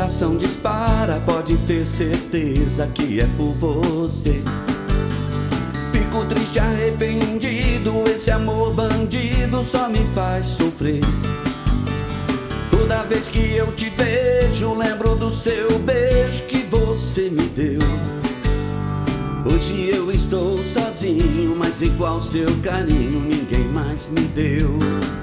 coração dispara, pode ter certeza que é por você. Fico triste, arrependido, esse amor bandido só me faz sofrer. Toda vez que eu te vejo, lembro do seu beijo que você me deu. Hoje eu estou sozinho, mas igual seu carinho ninguém mais me deu.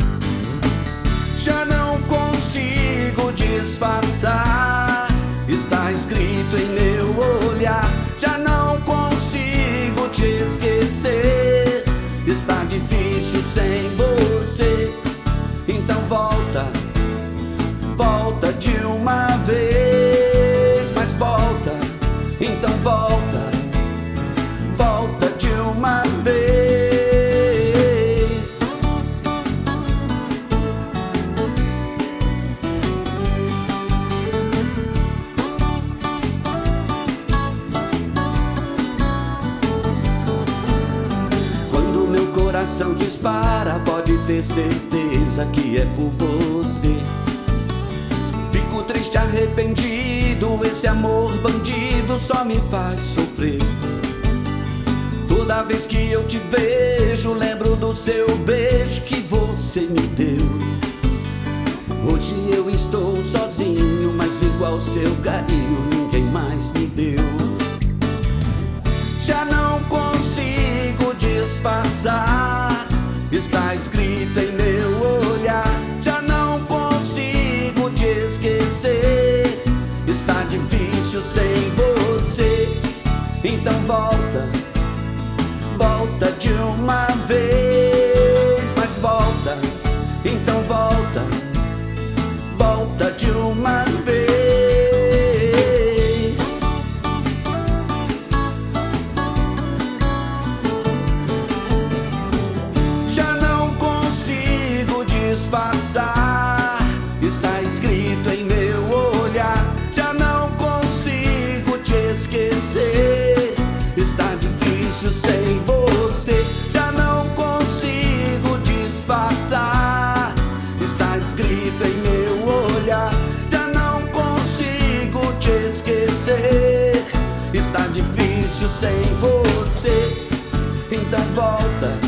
Já não consigo disfarçar, está escrito em meu olhar. Já não consigo te esquecer, está difícil sem você. Então volta, volta de uma vez, mas volta, então volta, volta de uma vez. Quando meu coração dispara, pode ter certeza que é por você. Fico triste, arrependido, esse amor bandido só me faz sofrer. Toda vez que eu te vejo, lembro do seu beijo que você me deu. Hoje eu estou sozinho, mas igual seu carinho ninguém mais me deu. Já não consigo disfarçar, está escrito em meu olhar. Já não consigo te esquecer, está difícil sem você. Então volta, volta de uma vez, mas volta, então volta, volta de uma vez. Já não consigo disfarçar, está escrito em meu olhar. Já não consigo te esquecer, está difícil sem você. Já não consigo disfarçar, está escrito em meu olhar. Já não consigo te esquecer, está difícil sem você. Então volta,